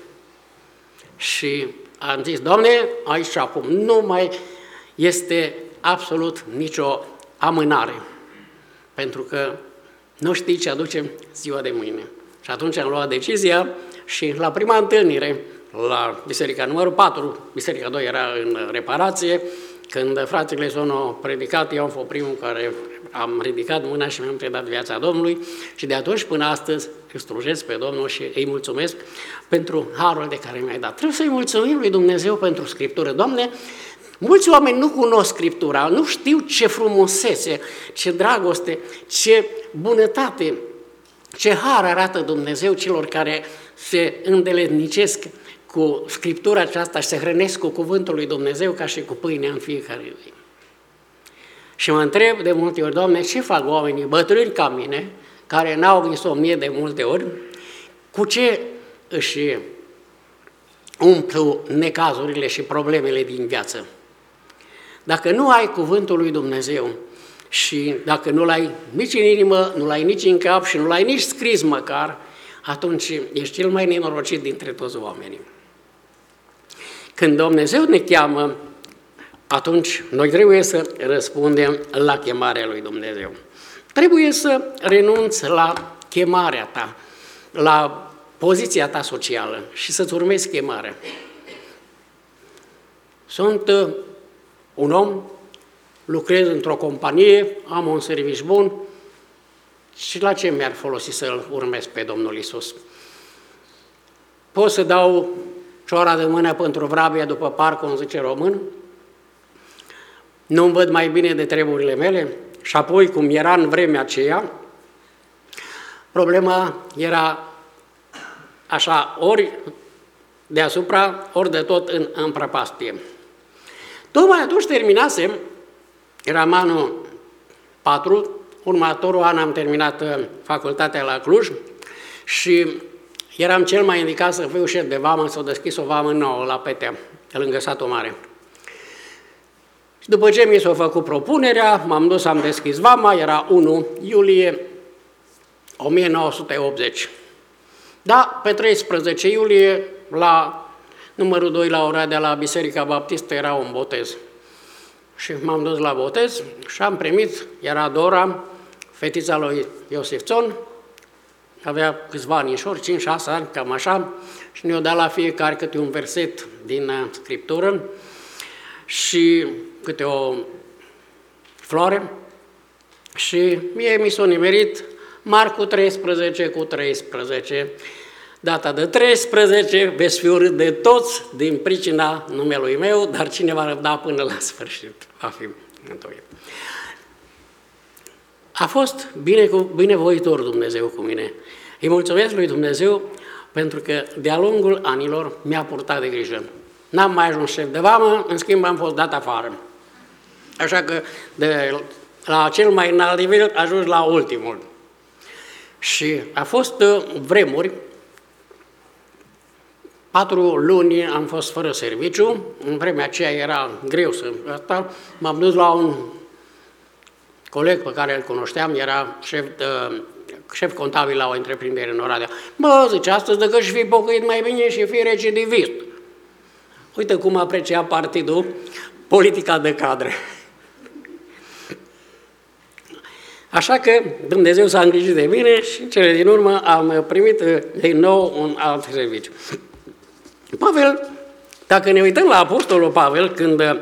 Și am zis, Doamne, aici și acum nu mai este absolut nicio amânare, pentru că nu știi ce aduce ziua de mâine. Și atunci am luat decizia și la prima întâlnire, la biserica numărul patru, biserica doi era în reparație, când fratele Son au predicat, eu am fost primul care am ridicat mâna și mi-am predat viața Domnului și de atunci până astăzi îl slujesc pe Domnul și îi mulțumesc pentru harul de care mi-ai dat. Trebuie să-i mulțumim lui Dumnezeu pentru Scriptură. Doamne, mulți oameni nu cunosc Scriptura, nu știu ce frumusețe, ce dragoste, ce bunătate, ce har arată Dumnezeu celor care se îndeletnicesc cu Scriptura aceasta și se hrănesc cu cuvântul lui Dumnezeu ca și cu pâinea în fiecare zi. Și mă întreb de multe ori, Doamne, ce fac oamenii bătrâni ca mine, care n-au insomnie de multe ori, cu ce își umplu necazurile și problemele din viață? Dacă nu ai cuvântul lui Dumnezeu și dacă nu l-ai nici în inimă, nu l-ai nici în cap și nu l-ai nici scris măcar, atunci ești cel mai nenorocit dintre toți oamenii. Când Dumnezeu ne cheamă, atunci noi trebuie să răspundem la chemarea lui Dumnezeu. Trebuie să renunți la chemarea ta, la poziția ta socială și să-ți urmezi chemarea. Sunt un om, lucrez într-o companie, am un serviciu bun și la ce mi-ar folosi să-L urmez pe Domnul Iisus? Pot să dau ciora de mână pentru vrabia după par, cum zice român? Nu-mi văd mai bine de treburile mele? Și apoi, cum era în vremea aceea, problema era așa, ori deasupra, ori de tot în, în prăpastie. Tocmai atunci terminasem, eram anul patru, următorul an am terminat facultatea la Cluj și eram cel mai indicat să fiu șef de vamă, s-a deschis o vamă nouă la Petea, lângă Satul Mare. Și după ce mi s-a făcut propunerea, m-am dus, am deschis vama, era unu iulie o mie nouă sute optzeci. Da, pe treisprezece iulie, la numărul doi, la Oradea, la Biserica Baptistă, era un botez. Și m-am dus la botez și am primit, era Dora, fetița lui Iosif Țon, avea câțiva anișori, cinci șase ani, cam așa, și ne-o dat la fiecare câte un verset din Scriptură și câte o floare. Și mie mi s-a nimerit Marcu treisprezece cu treisprezece. Data de treisprezece, veți fi urât de toți din pricina numelui meu, dar cine va răbda până la sfârșit va fi mântuit. A fost bine, binevoitor Dumnezeu cu mine. Îi mulțumesc lui Dumnezeu pentru că de-a lungul anilor mi-a purtat de grijă. N-am mai ajuns șef de vamă, în schimb am fost dat afară. Așa că de la cel mai înalt nivel ajuns la ultimul. Și a fost vremuri, patru luni am fost fără serviciu, în vremea aceea era greu să... Asta, m-am dus la un coleg pe care îl cunoșteam, era șef, de, șef contabil la o întreprindere în Oradea. Bă, zice, astăzi dacă și fi pocăit mai bine și fi recidivist. Uite cum aprecia partidul politica de cadre. Așa că Dumnezeu s-a îngrijit de mine și în cele din urmă am primit din nou un alt serviciu. Pavel, dacă ne uităm la Apostolul Pavel, când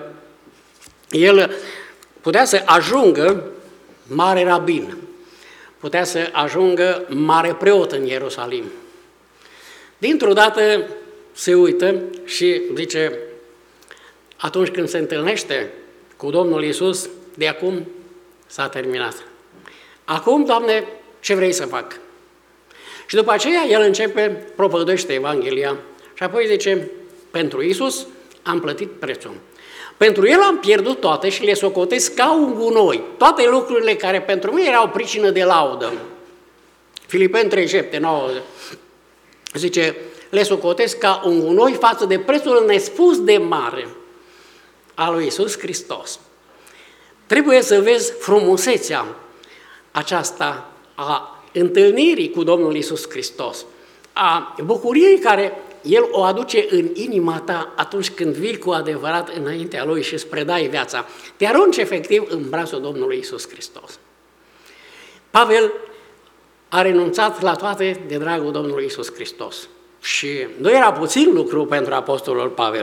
el putea să ajungă mare rabin, putea să ajungă mare preot în Ierusalim, dintr-o dată se uită și zice, atunci când se întâlnește cu Domnul Iisus, de acum s-a terminat. Acum, Doamne, ce vrei să fac? Și după aceea el începe, propăduiește Evanghelia și apoi zice, pentru Iisus am plătit prețul. Pentru El am pierdut toate și le socotesc ca un gunoi. Toate lucrurile care pentru mine erau pricină de laudă. Filipeni trei, șapte, nouă zice, le socotesc ca un gunoi față de prețul nespus de mare al lui Iisus Hristos. Trebuie să vezi frumusețea aceasta a întâlnirii cu Domnul Iisus Hristos, a bucuriei care El o aduce în inima ta atunci când vii cu adevărat înaintea Lui și îți predai viața. Te arunci efectiv în brațul Domnului Iisus Hristos. Pavel a renunțat la toate de dragul Domnului Iisus Hristos. Și nu era puțin lucru pentru apostolul Pavel.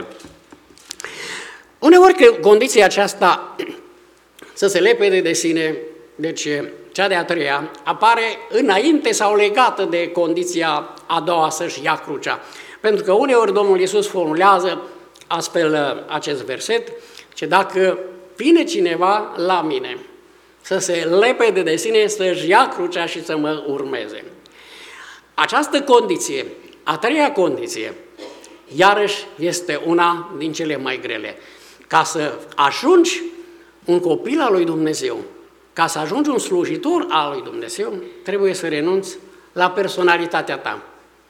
Uneori că condiția aceasta să se lepede de sine, deci cea de-a treia, apare înainte sau legată de condiția a doua, să-și ia crucea. Pentru că uneori Domnul Iisus formulează astfel acest verset, că dacă vine cineva la mine, să se lepede de sine, să-și ia crucea și să mă urmeze. Această condiție, a treia condiție, iarăși este una din cele mai grele. Ca să ajungi un copil al lui Dumnezeu, ca să ajungi un slujitor al lui Dumnezeu, trebuie să renunți la personalitatea ta.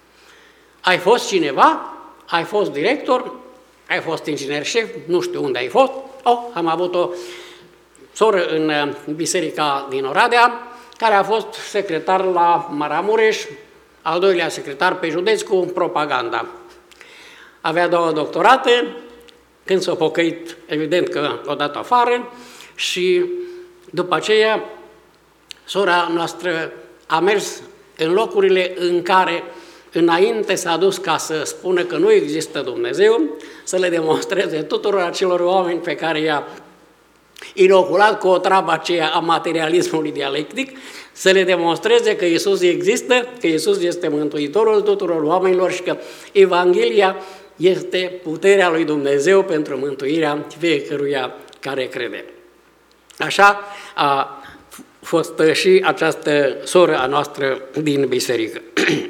Ai fost cineva, ai fost director, ai fost inginer șef, nu știu unde ai fost. Oh, am avut o soră în biserica din Oradea, care a fost secretar la Maramureș, al doilea secretar pe județ cu propaganda. Avea două doctorate, când s-a pocăit, evident că o dat afară, și după aceea sora noastră a mers în locurile în care înainte s-a dus ca să spună că nu există Dumnezeu, să le demonstreze tuturor acelor oameni pe care i-a inoculat cu o treabă aceea a materialismului dialectic, să le demonstreze că Iisus există, că Iisus este Mântuitorul tuturor oamenilor și că Evanghelia este puterea lui Dumnezeu pentru mântuirea fiecăruia care crede. Așa a fost și această soră a noastră din biserică.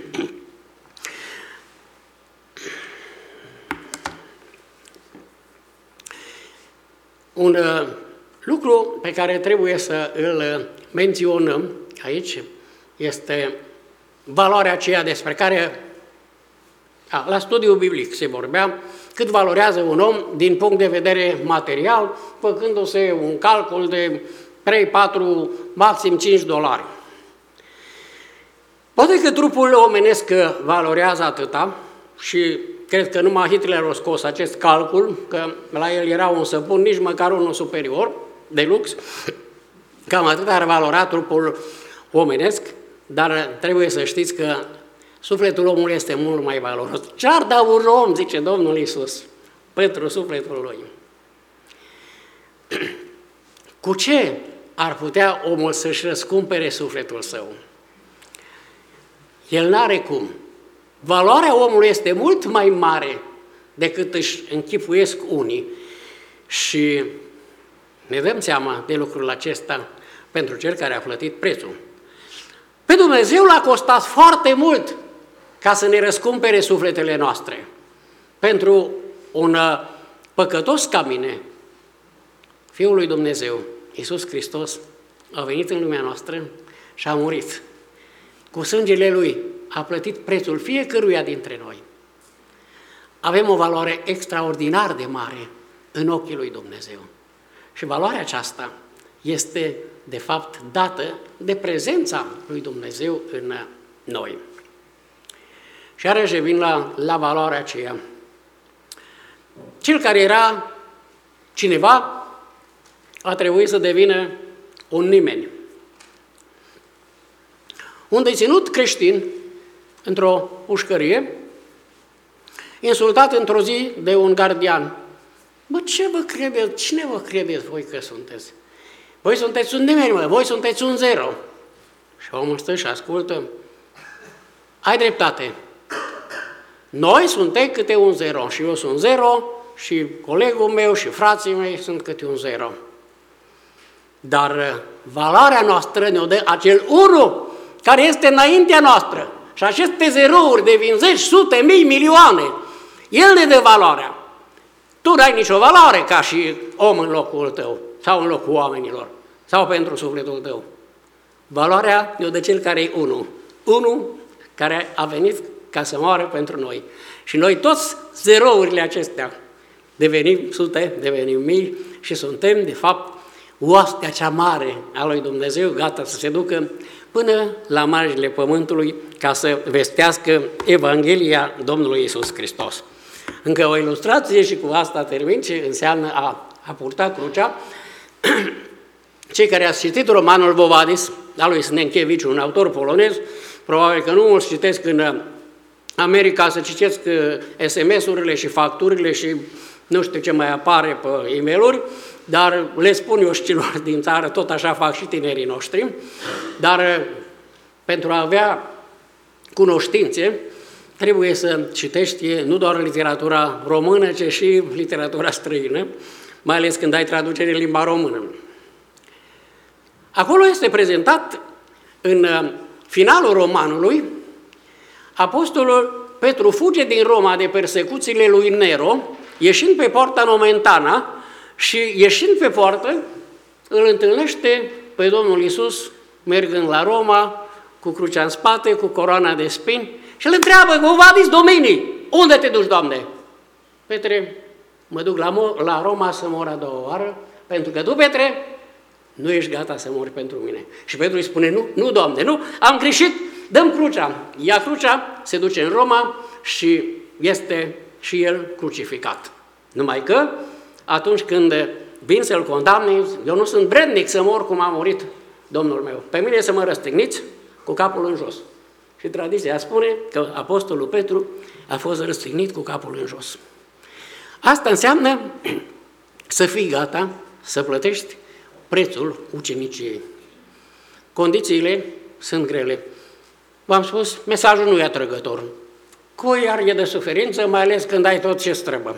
Un uh, lucru pe care trebuie să îl menționăm aici este valoarea aceea despre care a, la studiul biblic se vorbea, cât valorează un om din punct de vedere material, făcându-se un calcul de trei, patru, maxim cinci dolari. Poate că trupul omenesc valorează atâta și cred că numai Hitler a scos acest calcul, că la el era un săpun, nici măcar unul superior, de lux, cam atât ar valora trupul omenesc, dar trebuie să știți că sufletul omului este mult mai valoros. Ce-ar da un om, zice Domnul Iisus, pentru sufletul lui? Cu ce ar putea omul să-și răscumpere sufletul său? El n-are cum. Valoarea omului este mult mai mare decât își închipuiesc unii și ne dăm seama de lucrul acesta pentru cel care a plătit prețul. Pe Dumnezeu l-a costat foarte mult ca să ne răscumpere sufletele noastre. Pentru un păcătos ca mine, Fiul lui Dumnezeu, Iisus Hristos, a venit în lumea noastră și a murit. Cu sângele Lui a plătit prețul fiecăruia dintre noi. Avem o valoare extraordinar de mare în ochii lui Dumnezeu. Și valoarea aceasta este, de fapt, dată de prezența lui Dumnezeu în noi. Și iarăși revin la, la valoarea aceea. Cel care era cineva a trebuit să devină un nimeni. unde e ținut creștin într-o pușcărie, insultat într-o zi de un gardian. Bă, ce vă credeți? Cine vă credeți voi că sunteți? Voi sunteți un nimeni, mă, voi sunteți un zero. Și omul stă și ascultă. Ai dreptate. Noi suntem câte un zero și eu sunt zero și colegul meu și frații mei sunt câte un zero. Dar valoarea noastră ne-o dă acel unu care este înaintea noastră. Și aceste zerouri devin zeci, sute, mii, milioane. El ne dă valoarea. Tu n-ai nicio valoare ca și om în locul tău sau în locul oamenilor sau pentru sufletul tău. Valoarea ne-o dă cel care e unu. Unu care a venit ca să moară pentru noi. Și noi toți zerourile acestea devenim sute, devenim mii și suntem, de fapt, oastea cea mare a lui Dumnezeu, gata să se ducă până la marginile pământului ca să vestească Evanghelia Domnului Iisus Hristos. Încă o ilustrație și cu asta termin ce înseamnă a, a purta crucea. Cei care ați citit romanul Bovadis, al lui Snenkiewicz, un autor polonez, probabil că nu mulți citesc în America să citesc S M S-urile și facturile și nu știu ce mai apare pe e-mail-uri, dar le spun eu și celor din țară, tot așa fac și tinerii noștri, dar pentru a avea cunoștințe, trebuie să citești nu doar literatura română, ci și literatura străină, mai ales când ai traducere în limba română. Acolo este prezentat, în finalul romanului, apostolul Petru fuge din Roma de persecuțiile lui Nero, ieșind pe poarta Nomentana și ieșind pe poartă, îl întâlnește pe Domnul Iisus mergând la Roma, cu crucea în spate, cu coroana de spini, și îl întreabă, vă vadis domenii, unde te duci, Doamne? Petre, mă duc la, la Roma să mor a doua oară, pentru că tu, Petre, nu ești gata să mori pentru mine. Și Petru îi spune, nu, nu, Doamne, nu, am greșit, dăm crucea. Ia crucea, se duce în Roma și este și el crucificat. Numai că, atunci când vin să-l condamne, eu nu sunt vrednic să mor cum a murit Domnul meu. Pe mine să mă răstigniți cu capul în jos. Și tradiția spune că apostolul Petru a fost răstignit cu capul în jos. Asta înseamnă să fii gata să plătești prețul uceniciei. Condițiile sunt grele. V-am spus, mesajul nu e atrăgător. Cui ar e de suferință, mai ales când ai tot ce străbă.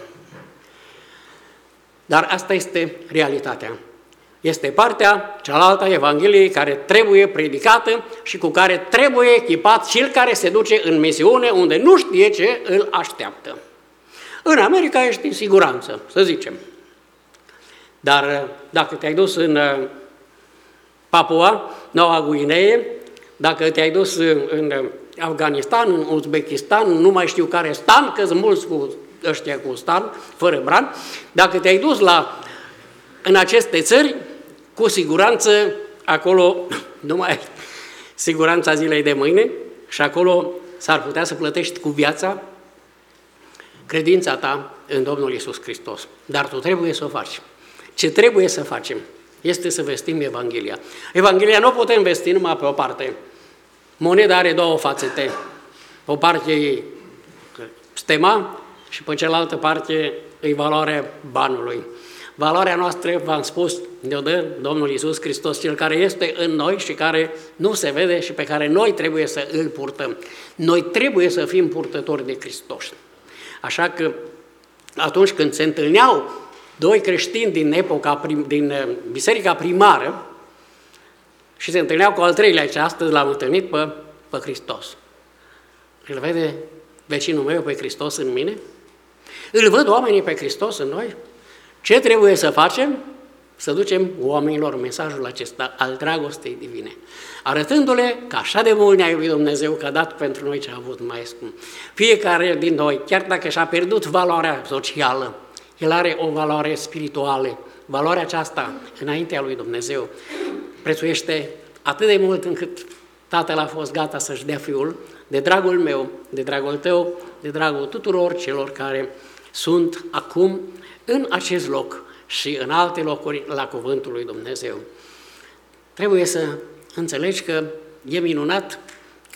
Dar asta este realitatea. Este partea cealaltă a Evangheliei care trebuie predicată și cu care trebuie echipat cel care se duce în misiune unde nu știe ce îl așteaptă. În America ești în siguranță, să zicem. Dar dacă te-ai dus în Papua Noua Guinee, dacă te-ai dus în Afganistan, în Uzbekistan, nu mai știu care stan, că sunt mulți cu ăștia cu stan, fără bran, dacă te-ai dus la, în aceste țări, cu siguranță acolo nu mai ai siguranța zilei de mâine și acolo s-ar putea să plătești cu viața credința ta în Domnul Iisus Hristos. Dar tu trebuie să o faci. Ce trebuie să facem este să vestim Evanghelia. Evanghelia nu o putem vesti numai pe o parte. Moneda are două fațete. O parte e stema și pe cealaltă parte e valoarea banului. Valoarea noastră, v-am spus, ne-o dă Domnul Iisus Hristos, Cel care este în noi și care nu se vede și pe care noi trebuie să îl purtăm. Noi trebuie să fim purtători de Hristos. Așa că atunci când se întâlneau doi creștini din epoca, din biserica primară și se întâlneau cu al treilea, și astăzi l-am întâlnit pe, pe Hristos. Îl vede vecinul meu pe Hristos în mine? Îl văd oamenii pe Hristos în noi? Ce trebuie să facem? Să ducem oamenilor mesajul acesta al dragostei divine, arătându-le că așa de mult ne-a iubit Dumnezeu că a dat pentru noi ce a avut mai scump. Fiecare din noi, chiar dacă și-a pierdut valoarea socială, el are o valoare spirituală. Valoarea aceasta, înaintea lui Dumnezeu, prețuiește atât de mult încât Tatăl a fost gata să-și dea Fiul, de dragul meu, de dragul tău, de dragul tuturor celor care sunt acum în acest loc și în alte locuri la cuvântul lui Dumnezeu. Trebuie să înțelegi că e minunat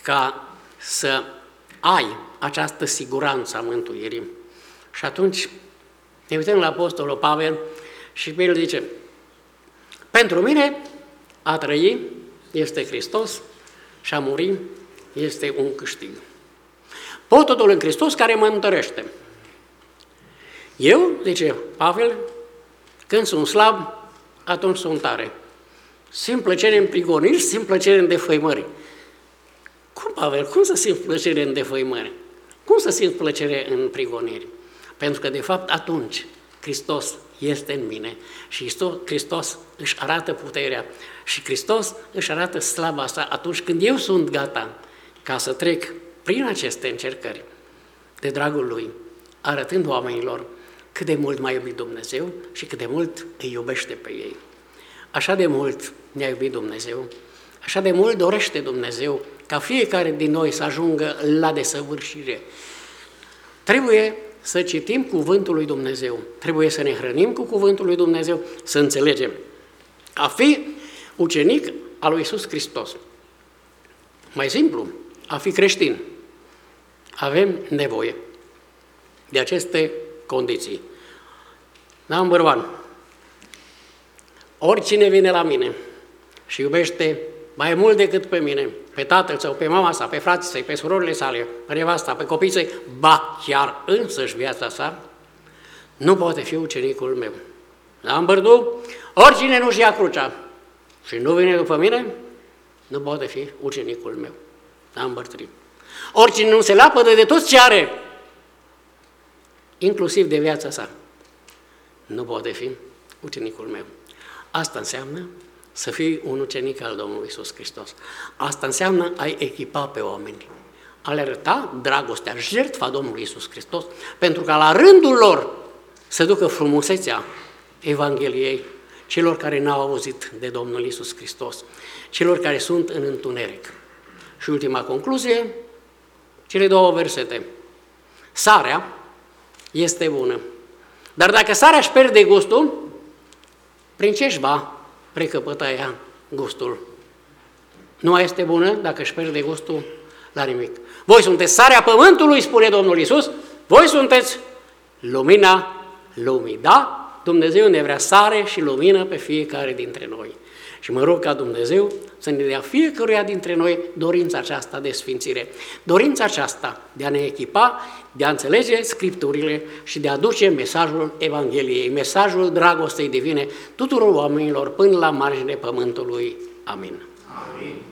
ca să ai această siguranță a mântuirii. Și atunci ne uităm la Apostolul Pavel și pe el zice: pentru mine a trăi este Hristos și a muri este un câștig. Pot totul în Hristos care mă întărește. Eu, zice Pavel, când sunt slab, atunci sunt tare. Simt plăcere în prigoniri, simt plăcere în defăimări. Cum, Pavel? Cum să simt plăcere în defăimări? Cum să simt plăcere în prigoniri? Pentru că, de fapt, atunci Hristos este în mine și Hristos își arată puterea și Hristos își arată slava sa atunci când eu sunt gata ca să trec prin aceste încercări de dragul Lui, arătând oamenilor cât de mult m-a iubit Dumnezeu și cât de mult îi iubește pe ei. Așa de mult ne-a iubit Dumnezeu, așa de mult dorește Dumnezeu ca fiecare din noi să ajungă la desăvârșire. Trebuie să citim Cuvântul lui Dumnezeu, trebuie să ne hrănim cu Cuvântul lui Dumnezeu, să înțelegem. A fi ucenic al lui Iisus Hristos. Mai simplu, a fi creștin. Avem nevoie de aceste condiții. Number one. Oricine vine la mine și iubește mai mult decât pe mine, pe tatăl sau pe mama sa, pe frații săi, pe surorile sale, pe nevasta, pe copiii săi, ba chiar însăși viața sa, nu poate fi ucenicul meu. Number two. Oricine nu-și ia crucea și nu vine după mine, nu poate fi ucenicul meu. Number three. Oricine nu se lapădă de tot ce are, inclusiv de viața sa, nu poate fi ucenicul meu. Asta înseamnă să fii un ucenic al Domnului Iisus Hristos. Asta înseamnă a-i echipa pe oameni, a le arăta dragostea, jertfa Domnului Iisus Hristos, pentru ca la rândul lor să ducă frumusețea Evangheliei celor care n-au auzit de Domnul Iisus Hristos, celor care sunt în întuneric. Și ultima concluzie, cele două versete. Sarea este bună, dar dacă sarea își pierde gustul, prin ce își va recăpăta ea gustul? Nu mai este bună dacă își pierde gustul la nimic. Voi sunteți sarea pământului, spune Domnul Iisus, voi sunteți lumina lumii. Da? Dumnezeu ne vrea sare și lumină pe fiecare dintre noi. Și mă rog ca Dumnezeu să ne dea fiecăruia dintre noi dorința aceasta de sfințire, dorința aceasta de a ne echipa, de a înțelege Scripturile și de a duce mesajul Evangheliei, mesajul dragostei divine tuturor oamenilor până la marginea pământului. Amin. Amin.